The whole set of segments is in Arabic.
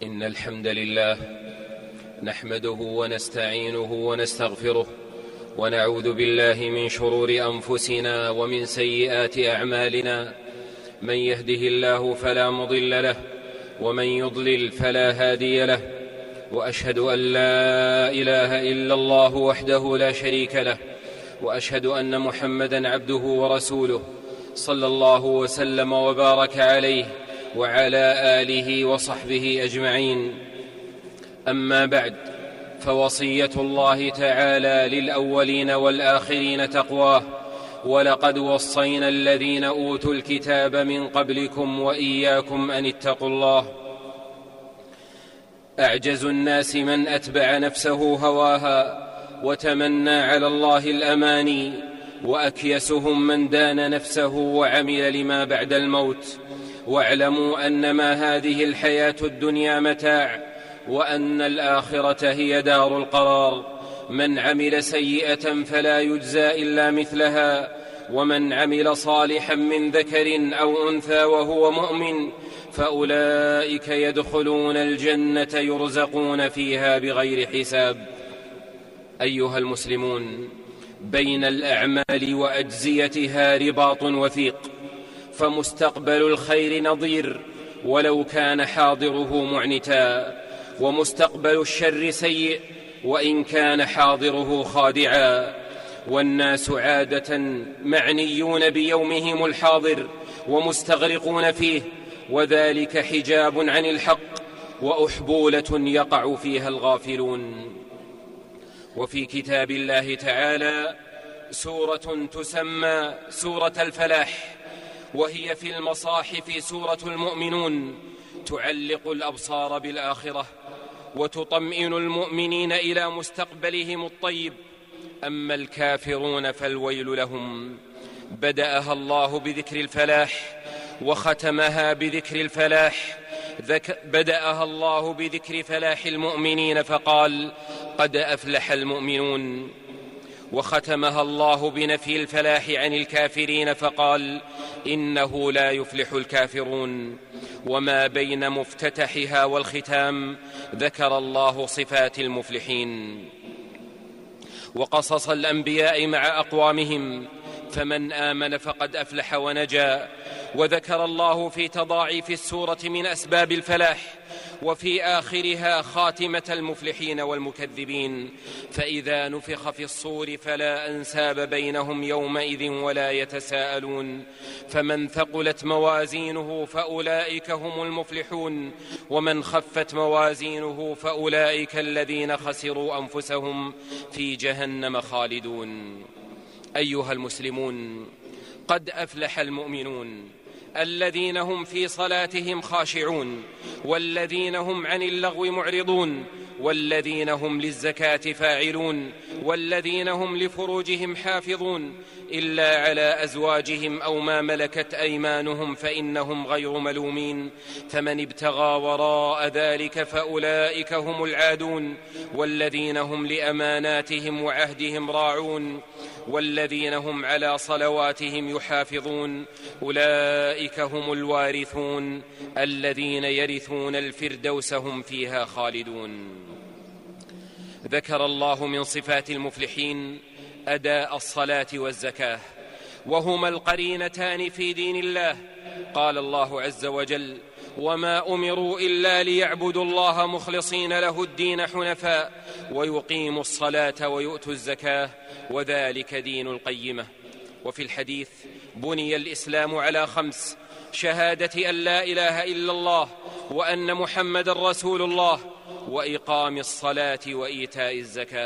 إن الحمد لله نحمده ونستعينه ونستغفره ونعوذ بالله من شرور أنفسنا ومن سيئات أعمالنا. من يهده الله فلا مضل له ومن يضلل فلا هادي له، وأشهد أن لا إله إلا الله وحده لا شريك له، وأشهد أن محمدًا عبده ورسوله صلى الله وسلم وبارك عليه وعلى آله وصحبه أجمعين. أما بعد، فوصية الله تعالى للأولين والآخرين تقواه: ولقد وصينا الذين أوتوا الكتاب من قبلكم وإياكم أن اتقوا الله. أعجز الناس من أتبع نفسه هواها وتمنى على الله الأماني، وأكيسهم من دان نفسه وعمل لما بعد الموت. واعلموا أنما هذه الحياة الدنيا متاع، وأن الآخرة هي دار القرار. من عمل سيئة فلا يجزى إلا مثلها، ومن عمل صالحا من ذكر أو أنثى وهو مؤمن فأولئك يدخلون الجنة يرزقون فيها بغير حساب. أيها المسلمون، بين الأعمال وأجزيتها رباط وثيق، فمستقبل الخير نظير ولو كان حاضره معنتا، ومستقبل الشر سيء وإن كان حاضره خادعا. والناس عادة معنيون بيومهم الحاضر ومستغرقون فيه، وذلك حجاب عن الحق وأحبولة يقع فيها الغافلون. وفي كتاب الله تعالى سورة تسمى سورة الفلاح، وهي في المصاحف سورة المؤمنون، تعلق الأبصار بالآخرة وتطمئن المؤمنين إلى مستقبلهم الطيب. أما الكافرون فالويل لهم. بدأها الله بذكر الفلاح وختمها بذكر الفلاح. بدأها الله بذكر فلاح المؤمنين فقال: قد أفلح المؤمنون. وختمها الله بنفي الفلاح عن الكافرين فقال: إنه لا يفلح الكافرون. وما بين مفتتحها والختام ذكر الله صفات المفلحين وقصص الأنبياء مع أقوامهم، فمن آمن فقد أفلح ونجا. وذكر الله في تضاعيف السورة من أسباب الفلاح، وفي آخرها خاتمة المفلحين والمكذبين: فإذا نفخ في الصور فلا أنساب بينهم يومئذ ولا يتساءلون. فمن ثقلت موازينه فأولئك هم المفلحون، ومن خفت موازينه فأولئك الذين خسروا أنفسهم في جهنم خالدون. أيها المسلمون، قد أفلح المؤمنون الذين هم في صلاتهم خاشعون، والذين هم عن اللغو معرضون، والذين هم للزكاة فاعلون، والذين هم لفروجهم حافظون إلا على أزواجهم أو ما ملكت أيمانهم فإنهم غير ملومين. فمن ابتغى وراء ذلك فأولئك هم العادون، والذين هم لأماناتهم وعهدهم راعون، والذين هم على صلواتهم يحافظون. أولئك هم الوارثون الذين يرثون الفردوس هم فيها خالدون. ذكر الله من صفات المفلحين أداء الصلاة والزكاة، وهما القرينتان في دين الله. قال الله عز وجل: وما أمروا إلا ليعبدوا الله مخلصين له الدين حنفاء ويقيموا الصلاة ويؤتوا الزكاة وذلك دين القيمة. وفي الحديث: بني الإسلام على 5: شهادة أن لا إله إلا الله وأن محمد رسول الله، وإقام الصلاة وإيتاء الزكاة.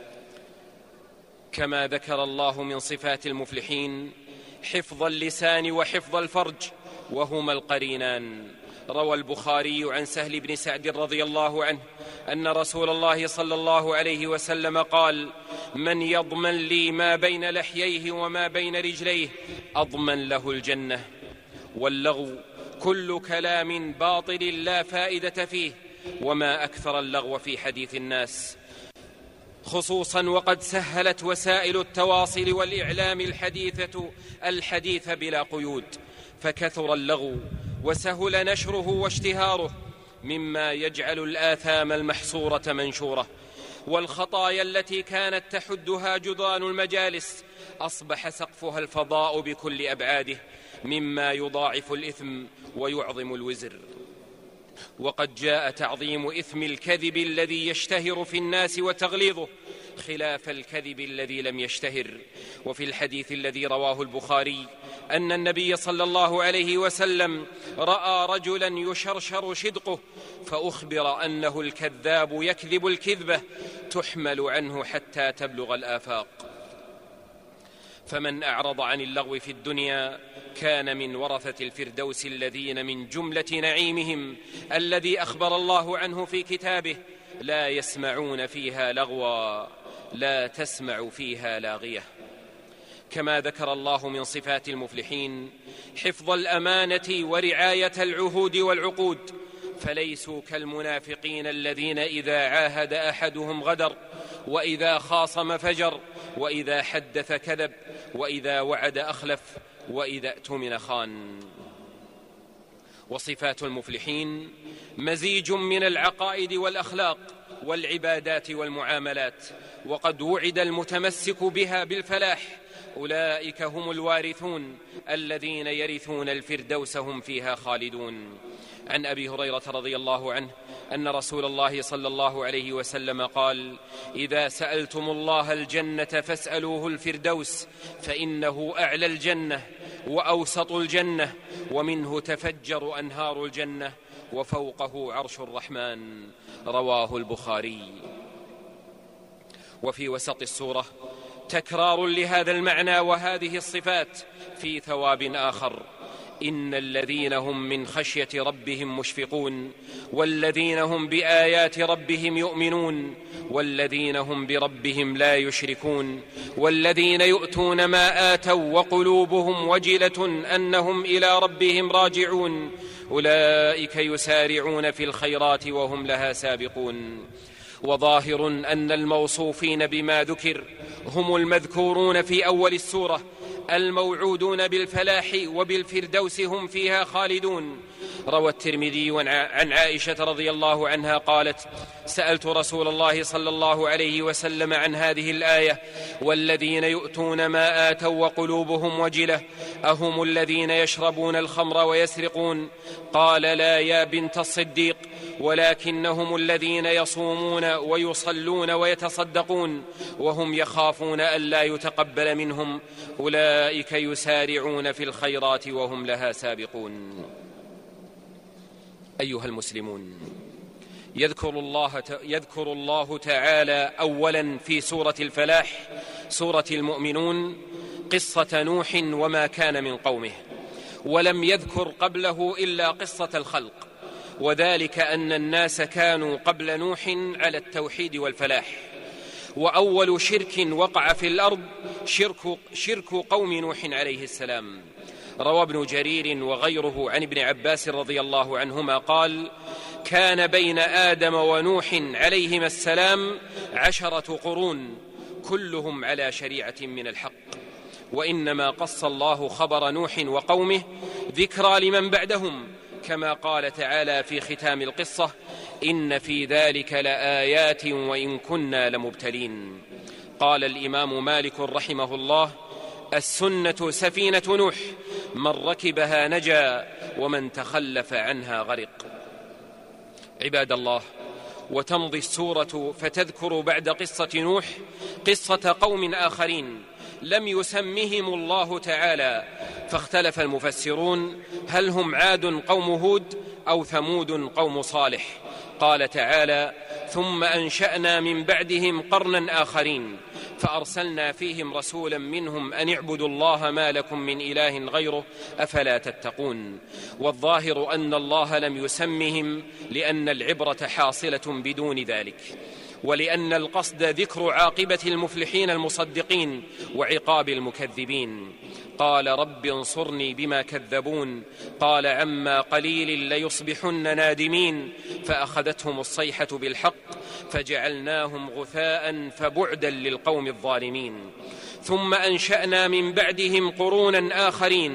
كما ذكر الله من صفات المفلحين حفظ اللسان وحفظ الفرج، وهما القرينان. روى البخاري عن سهل بن سعد رضي الله عنه أن رسول الله صلى الله عليه وسلم قال: من يضمن لي ما بين لحييه وما بين رجليه أضمن له الجنة. واللغو كل كلام باطل لا فائدة فيه، وما أكثر اللغو في حديث الناس، خصوصا وقد سهلت وسائل التواصل والإعلام الحديث بلا قيود، فكثر اللغو وسهل نشره واشتهاره مما يجعل الآثام المحصورة منشورة، والخطايا التي كانت تحدها جدران المجالس أصبح سقفها الفضاء بكل أبعاده، مما يضاعف الإثم ويعظم الوزر. وقد جاء تعظيم إثم الكذب الذي يشتهر في الناس وتغليظه خلاف الكذب الذي لم يشتهر. وفي الحديث الذي رواه البخاري أن النبي صلى الله عليه وسلم رأى رجلا يشرشر شدقه فأخبر أنه الكذاب يكذب الكذبة تحمل عنه حتى تبلغ الآفاق. فمن أعرض عن اللغو في الدنيا كان من ورثة الفردوس الذين من جملة نعيمهم الذي أخبر الله عنه في كتابه: لا يسمعون فيها لغوا لا تسمع فيها لاغية. كما ذكر الله من صفات المفلحين حفظ الأمانة ورعاية العهود والعقود، فليسوا كالمنافقين الذين إذا عاهد أحدهم غدر، وإذا خاصم فجر، وإذا حدث كذب، وإذا وعد أخلف، وإذا اؤتمن خان. وصفات المفلحين مزيج من العقائد والأخلاق والعبادات والمعاملات، وقد وعد المتمسك بها بالفلاح. أولئك هم الوارثون الذين يرثون الفردوس هم فيها خالدون. عن أبي هريرة رضي الله عنه أن رسول الله صلى الله عليه وسلم قال: إذا سألتم الله الجنة فاسألوه الفردوس، فإنه أعلى الجنة وأوسط الجنة، ومنه تفجر أنهار الجنة، وفوقه عرش الرحمن. رواه البخاري. وفي وسط السورة تكرار لهذا المعنى وهذه الصفات في ثواب آخر: إن الذين هم من خشية ربهم مشفقون، والذين هم بآيات ربهم يؤمنون، والذين هم بربهم لا يشركون، والذين يؤتون ما آتوا وقلوبهم وجلة أنهم إلى ربهم راجعون، أولئك يسارعون في الخيرات وهم لها سابقون. وظاهر أن الموصوفين بما ذكر هم المذكورون في أول السورة الموعودون بالفلاح وبالفردوس هم فيها خالدون. روى الترمذي عن عائشة رضي الله عنها قالت: سألت رسول الله صلى الله عليه وسلم عن هذه الآية: والذين يؤتون ما آتوا وقلوبهم وجلة أهم الذين يشربون الخمر ويسرقون؟ قال: لا يا بنت الصديق، ولكنهم الذين يصومون ويصلون ويتصدقون وهم يخافون ألا يتقبل منهم، أولئك يسارعون في الخيرات وهم لها سابقون. أيها المسلمون، يذكر الله تعالى أولا في سورة الفلاح سورة المؤمنون قصة نوح وما كان من قومه، ولم يذكر قبله إلا قصة الخلق، وذلك أن الناس كانوا قبل نوح على التوحيد والفلاح. وأول شرك وقع في الأرض شرك قوم نوح عليه السلام. روى ابن جرير وغيره عن ابن عباس رضي الله عنهما قال: كان بين آدم ونوح عليهما السلام 10 قرون كلهم على شريعة من الحق، وإنما قص الله خبر نوح وقومه ذكرى لمن بعدهم، كما قال تعالى في ختام القصة: إن في ذلك لآيات وإن كنا لمبتلين. قال الإمام مالك رحمه الله: السنة سفينة نوح، من ركبها نجا ومن تخلف عنها غرق. عباد الله، وتمضي السورة فتذكر بعد قصة نوح قصة قوم آخرين لم يسمهم الله تعالى، فاختلف المفسرون هل هم عاد قوم هود أو ثمود قوم صالح. قال تعالى: ثم أنشأنا من بعدهم قرنا آخرين فأرسلنا فيهم رسولا منهم أن اعبدوا الله ما لكم من إله غيره أفلا تتقون. والظاهر أن الله لم يسمهم لأن العبرة حاصلة بدون ذلك، ولأن القصد ذكر عاقبة المفلحين المصدقين وعقاب المكذبين. قال: رب انصرني بما كذبون، قال: عما قليل ليصبحن نادمين، فأخذتهم الصيحة بالحق فجعلناهم غثاء فبعدا للقوم الظالمين. ثم أنشأنا من بعدهم قرونا آخرين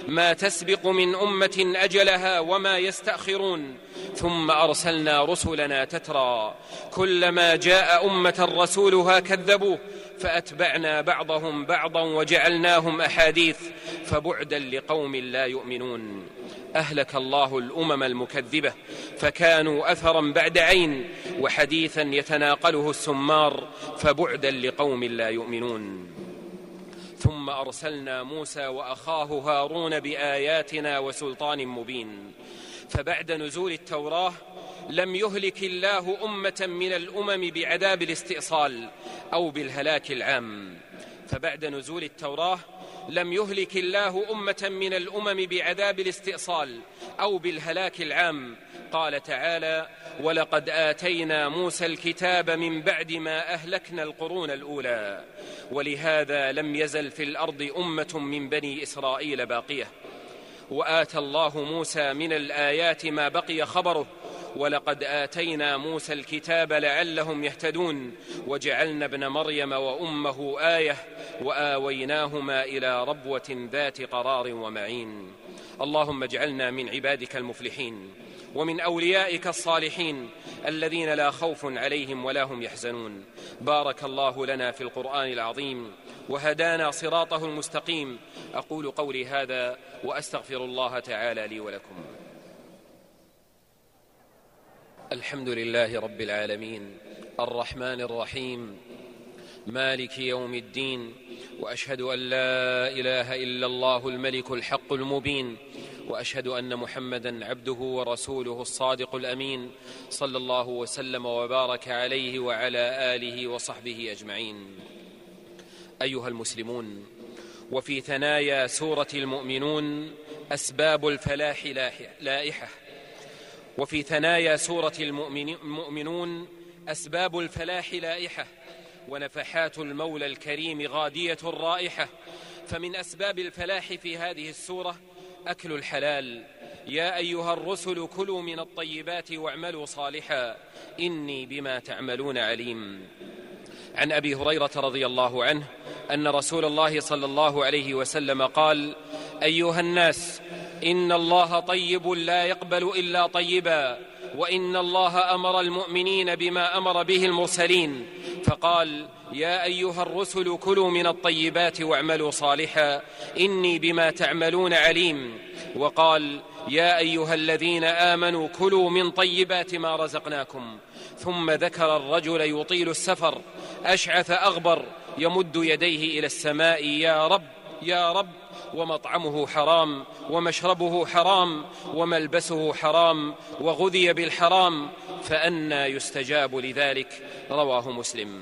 ما تسبق من أمة أجلها وما يستأخرون ثم أرسلنا رسلنا تترى كلما جاء أمة رسولها كذبوه فأتبعنا بعضهم بعضا وجعلناهم أحاديث فبعدا لقوم لا يؤمنون. أهلك الله الأمم المكذبة فكانوا أثرا بعد عين وحديثا يتناقله السمار فبعدا لقوم لا يؤمنون. ثم أرسلنا موسى وأخاه هارون بآياتنا وسلطان مبين. فبعد نزول التوراة لم يهلك الله أمة من الأمم بعذاب الاستئصال أو بالهلاك العام. فبعد نزول التوراة لم يهلك الله أمة من الأمم بعذاب الاستئصال أو بالهلاك العام. قال تعالى: ولقد آتينا موسى الكتاب من بعد ما أهلكنا القرون الأولى. ولهذا لم يزل في الأرض أمة من بني إسرائيل باقية. وآتى الله موسى من الآيات ما بقي خبره: ولقد آتينا موسى الكتاب لعلهم يهتدون وجعلنا ابن مريم وأمه آية وآويناهما إلى ربوة ذات قرار ومعين. اللهم اجعلنا من عبادك المفلحين ومن أوليائك الصالحين الذين لا خوف عليهم ولا هم يحزنون. بارك الله لنا في القرآن العظيم وهدانا صراطه المستقيم. أقول قولي هذا وأستغفر الله تعالى لي ولكم. الحمد لله رب العالمين الرحمن الرحيم مالك يوم الدين، وأشهد أن لا إله إلا الله الملك الحق المبين، وأشهد أن محمدا عبده ورسوله الصادق الأمين، صلى الله وسلم وبارك عليه وعلى آله وصحبه أجمعين. أيها المسلمون، وفي ثنايا سورة المؤمنون أسباب الفلاح لائحة. وفي ثنايا سورة المؤمنون أسباب الفلاح لائحة، ونفحات المولى الكريم غادية رائحة. فمن أسباب الفلاح في هذه السورة أكل الحلال. يا أيها الرسل كلوا من الطيبات واعملوا صالحا إني بما تعملون عليم. عن أبي هريرة رضي الله عنه أن رسول الله صلى الله عليه وسلم قال: أيها الناس، إن الله طيب لا يقبل إلا طيبا، وإن الله أمر المؤمنين بما أمر به المرسلين، فقال: يا أيها الرسل كلوا من الطيبات واعملوا صالحا إني بما تعملون عليم. وقال: يا أيها الذين آمنوا كلوا من طيبات ما رزقناكم. ثم ذكر الرجل يطيل السفر أشعث أغبر يمد يديه إلى السماء: يا رب يا رب، ومطعمه حرام ومشربه حرام وملبسه حرام وغذي بالحرام، فأنى يستجاب لذلك؟ رواه مسلم.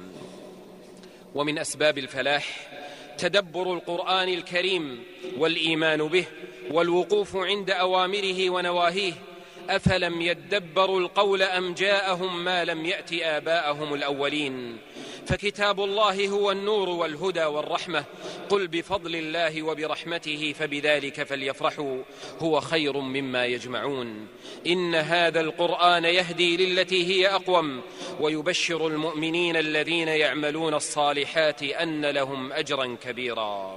ومن أسباب الفلاح تدبر القرآن الكريم والإيمان به والوقوف عند أوامره ونواهيه. أفلم يدبروا القول أم جاءهم ما لم يأت آباءهم الأولين. فكتاب الله هو النور والهدى والرحمة. قل بفضل الله وبرحمته فبذلك فليفرحوا هو خير مما يجمعون. إن هذا القرآن يهدي للتي هي أقوم ويبشر المؤمنين الذين يعملون الصالحات أن لهم أجرا كبيرا.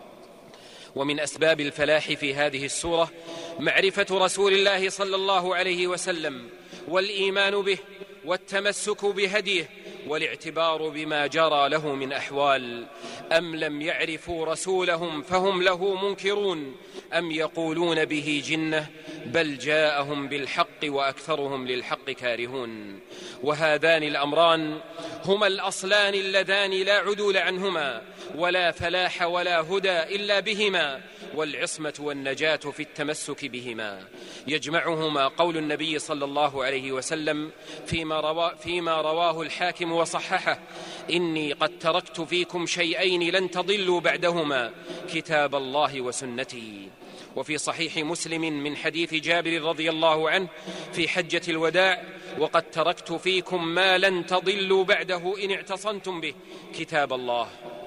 ومن أسباب الفلاح في هذه السورة معرفة رسول الله صلى الله عليه وسلم والإيمان به والتمسك بهديه والاعتبار بما جرى له من أحوال. أم لم يعرفوا رسولهم فهم له منكرون أم يقولون به جنة بل جاءهم بالحق وأكثرهم للحق كارهون. وهذان الأمران هما الأصلان اللذان لا عدول عنهما ولا فلاح ولا هدى إلا بهما، والعصمة والنجاة في التمسك بهما. يجمعهما قول النبي صلى الله عليه وسلم فيما رواه الحاكم وصححه: إني قد تركت فيكم شيئين لن تضلوا بعدهما، كتاب الله وسنتي. وفي صحيح مسلم من حديث جابر رضي الله عنه في حجة الوداع: وقد تركت فيكم ما لن تضلوا بعده إن اعتصمتم به، كتاب الله.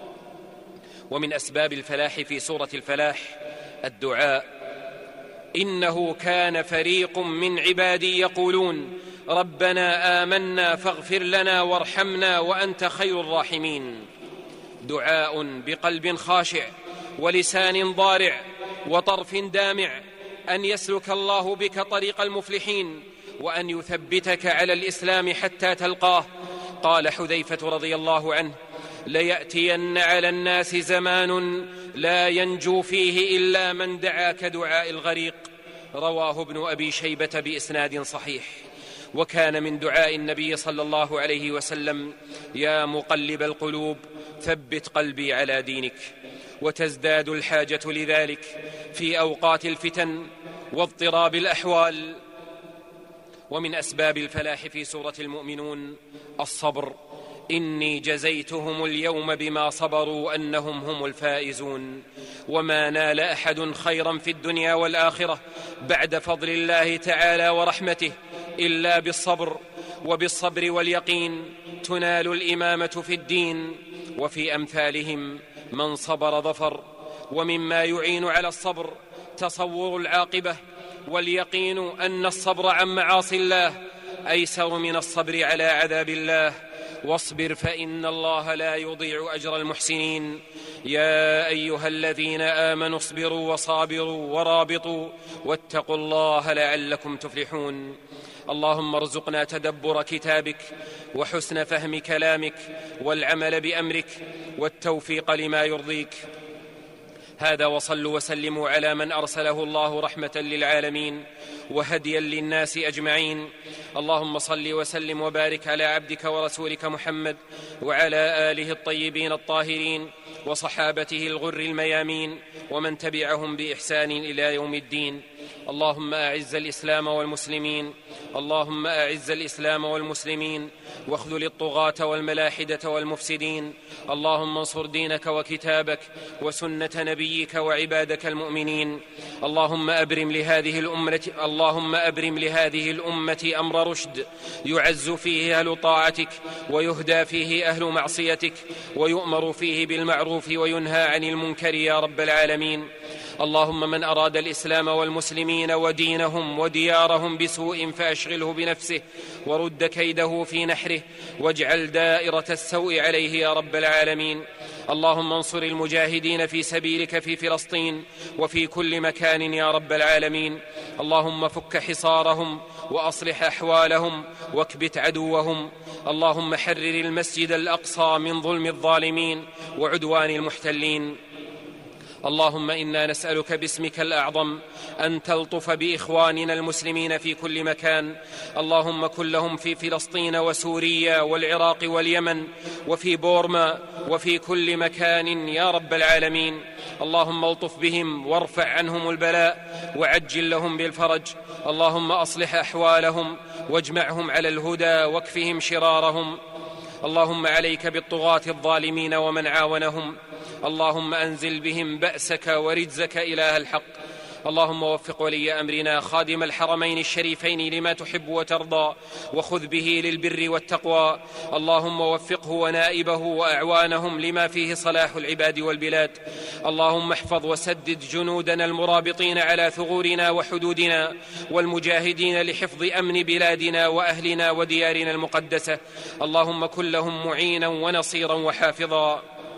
ومن أسباب الفلاح في سورة الفلاح الدعاء. إنه كان فريق من عبادي يقولون ربنا آمنا فاغفر لنا وارحمنا وأنت خير الراحمين. دعاء بقلب خاشع ولسان ضارع وطرف دامع أن يسلك الله بك طريق المفلحين وأن يثبتك على الإسلام حتى تلقاه. قال حذيفة رضي الله عنه: ليأتين على الناس زمان لا ينجو فيه إلا من دعا كدعاء الغريق. رواه ابن أبي شيبة بإسناد صحيح. وكان من دعاء النبي صلى الله عليه وسلم: يا مقلب القلوب ثبت قلبي على دينك. وتزداد الحاجة لذلك في أوقات الفتن واضطراب الأحوال. ومن أسباب الفلاح في سورة المؤمنون الصبر: إني جزيتهم اليوم بما صبروا أنهم هم الفائزون. وما نال أحد خيرا في الدنيا والآخرة بعد فضل الله تعالى ورحمته إلا بالصبر، وبالصبر واليقين تنال الإمامة في الدين. وفي أمثالهم من صبر ظفر. ومما يعين على الصبر تصور العاقبة، واليقين أن الصبر عن معاصي الله أيسر من الصبر على عذاب الله. واصبر فإن الله لا يضيع أجر المحسنين. يا أيها الذين آمنوا اصبروا وصابروا ورابطوا واتقوا الله لعلكم تفلحون. اللهم ارزقنا تدبر كتابك وحسن فهم كلامك والعمل بأمرك والتوفيق لما يرضيك. هذا، وصلوا وسلموا على من أرسله الله رحمة للعالمين وهديا للناس أجمعين. اللهم صل وسلم وبارك على عبدك ورسولك محمد وعلى آله الطيبين الطاهرين وصحابته الغر الميامين ومن تبعهم بإحسان إلى يوم الدين. اللهم أعز الإسلام والمسلمين، اللهم أعز الإسلام والمسلمين واخذل الطغاة والملاحدة والمفسدين. اللهم انصر دينك وكتابك وسنة نبيك وعبادك المؤمنين. اللهم أبرم لهذه الأمة أمر رشد يعز فيه أهل طاعتك ويهدى فيه أهل معصيتك ويؤمر فيه بالمعروف وينهى عن المنكر يا رب العالمين. اللهم من أراد الإسلام والمسلمين ودينهم وديارهم بسوء فأشغله بنفسه ورد كيده في نحره واجعل دائرة السوء عليه يا رب العالمين. اللهم انصر المجاهدين في سبيلك في فلسطين وفي كل مكان يا رب العالمين. اللهم فك حصارهم وأصلح أحوالهم واكبت عدوهم. اللهم حرر المسجد الأقصى من ظلم الظالمين وعدوان المحتلين. اللهم إنا نسألك باسمك الأعظم أن تلطف بإخواننا المسلمين في كل مكان. اللهم كن لهم في فلسطين وسوريا والعراق واليمن وفي بورما وفي كل مكان يا رب العالمين. اللهم الطف بهم وارفع عنهم البلاء وعجل لهم بالفرج. اللهم أصلح أحوالهم واجمعهم على الهدى واكفهم شرارهم. اللهم عليك بالطغاة الظالمين ومن عاونهم. اللهم أنزل بهم بأسك ورجزك إله الحق. اللهم وفق ولي أمرنا خادم الحرمين الشريفين لما تحب وترضى وخذ به للبر والتقوى. اللهم وفقه ونائبه وأعوانهم لما فيه صلاح العباد والبلاد. اللهم احفظ وسدد جنودنا المرابطين على ثغورنا وحدودنا والمجاهدين لحفظ أمن بلادنا وأهلنا وديارنا المقدسة. اللهم كن لهم معينا ونصيرا وحافظا.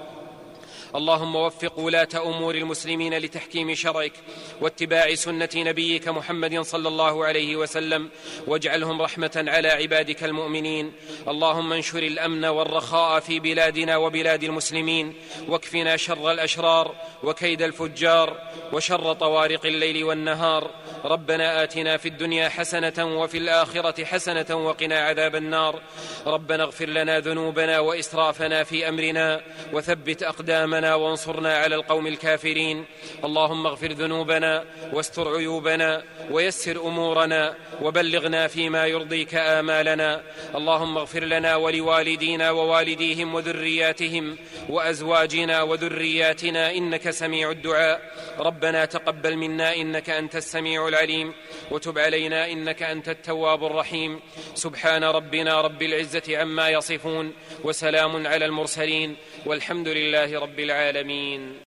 اللهم وفق ولاة أمور المسلمين لتحكيم شرعك واتباع سنة نبيك محمد صلى الله عليه وسلم واجعلهم رحمة على عبادك المؤمنين. اللهم انشر الأمن والرخاء في بلادنا وبلاد المسلمين واكفنا شر الأشرار وكيد الفجار وشر طوارق الليل والنهار. ربنا آتنا في الدنيا حسنة وفي الآخرة حسنة وقنا عذاب النار. ربنا اغفر لنا ذنوبنا وإسرافنا في أمرنا وثبت أقدامنا وانصرنا على القوم الكافرين. اللهم اغفر ذنوبنا واستر عيوبنا ويسر أمورنا وبلغنا فيما يرضيك آمالنا. اللهم اغفر لنا ولوالدينا ووالديهم وذرياتهم وأزواجنا وذرياتنا إنك سميع الدعاء. ربنا تقبل منا إنك أنت السميع العليم وتب علينا إنك أنت التواب الرحيم. سبحان ربنا رب العزة عما يصفون وسلام على المرسلين والحمد لله رب العالمين.